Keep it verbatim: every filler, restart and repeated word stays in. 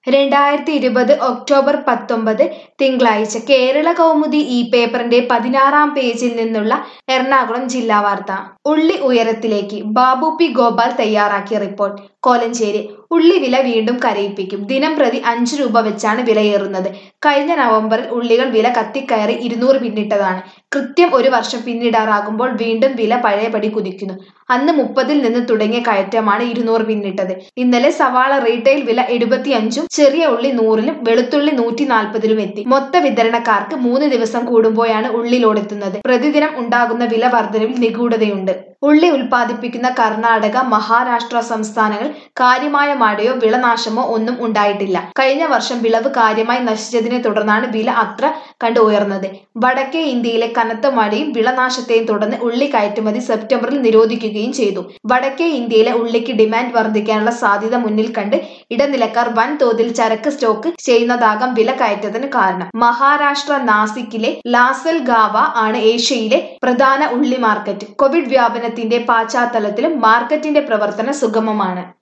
രണ്ടായിരത്തി ഇരുപത് ഒക്ടോബർ പത്തൊമ്പത് തിങ്കളാഴ്ച കേരള കൗമുദി ഈ പേപ്പറിന്റെ പതിനാറാം പേജിൽ നിന്നുള്ള എറണാകുളം ജില്ലാ വാർത്ത. ഉള്ളി ഉയരത്തിലേക്ക് ബാബു പി ഗോപാൽ തയ്യാറാക്കിയ റിപ്പോർട്ട്. കോലഞ്ചേരി ഉള്ളി വില വീണ്ടും കരയിപ്പിക്കും. ദിനം പ്രതി അഞ്ച് രൂപ വെച്ചാണ് വിലയേറുന്നത്. കഴിഞ്ഞ നവംബറിൽ ഉള്ളികൾ വില കത്തിക്കയറി ഇരുന്നൂറ് പിന്നിട്ടതാണ്. കൃത്യം ഒരു വർഷം പിന്നിടാറാകുമ്പോൾ വീണ്ടും വില പഴയപടി കുതിക്കുന്നു. അന്ന് മുപ്പതിൽ നിന്ന് തുടങ്ങിയ കയറ്റമാണ് ഇരുന്നൂറ് പിന്നിട്ടത്. ഇന്നലെ സവാള റീറ്റെയിൽ വില എഴുപത്തിയഞ്ചും ചെറിയ ഉള്ളി നൂറിലും വെളുത്തുള്ളി നൂറ്റി നാൽപ്പതിലും എത്തി. മൊത്ത വിതരണക്കാർക്ക് മൂന്ന് ദിവസം കൂടുമ്പോഴാണ് ഉള്ളി ലോഡെത്തുന്നത്. പ്രതിദിനം ഉണ്ടാകുന്ന വില വർധനവിൽ നിഗൂഢതയുണ്ട്. ഉള്ളി ഉൽപ്പാദിപ്പിക്കുന്ന കർണാടക, മഹാരാഷ്ട്ര സംസ്ഥാനങ്ങൾ കാര്യമായ മഴയോ വിളനാശമോ ഒന്നും ഉണ്ടായിട്ടില്ല. കഴിഞ്ഞ വർഷം വിളവ് കാര്യമായി നശിച്ചതിനെ തുടർന്നാണ് വില അത്ര കണ്ട് ഉയർന്നത്. വടക്കേ ഇന്ത്യയിലെ കനത്ത മഴയും വിളനാശത്തെയും തുടർന്ന് ഉള്ളി കയറ്റുമതി സെപ്റ്റംബറിൽ നിരോധിക്കുകയും ചെയ്തു. വടക്കേ ഇന്ത്യയിലെ ഉള്ളിക്ക് ഡിമാൻഡ് വർദ്ധിക്കാനുള്ള സാധ്യത മുന്നിൽ കണ്ട് ഇടനിലക്കാർ വൻതോതിൽ ചരക്ക് സ്റ്റോക്ക് ചെയ്യുന്നതാകാം വില കയറ്റത്തിന് കാരണം. മഹാരാഷ്ട്ര നാസിക്കിലെ ലാസൽ ഗാവ ആണ് ഏഷ്യയിലെ പ്രധാന ഉള്ളി മാർക്കറ്റ്. കോവിഡ് വ്യാപനത്തിന്റെ പശ്ചാത്തലത്തിലും മാർക്കറ്റിന്റെ പ്രവർത്തനം സുഗമമാണ്.